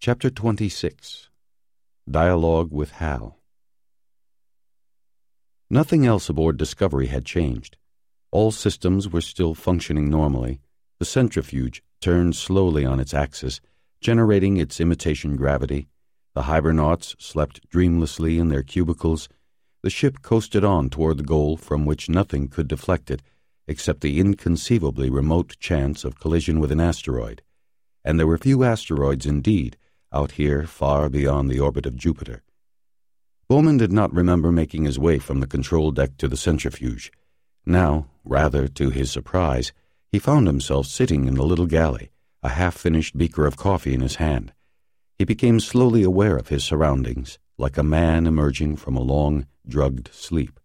Chapter 26. Dialogue with Hal. Nothing else aboard Discovery had changed. All systems were still functioning normally. The centrifuge turned slowly on its axis, generating its imitation gravity. The hibernauts slept dreamlessly in their cubicles. The ship coasted on toward the goal from which nothing could deflect it, except the inconceivably remote chance of collision with an asteroid. And there were few asteroids indeed, out here far beyond the orbit of Jupiter. Bowman did not remember making his way from the control deck to the centrifuge. Now, rather to his surprise, he found himself sitting in the little galley, a half-finished beaker of coffee in his hand. He became slowly aware of his surroundings, like a man emerging from a long, drugged sleep.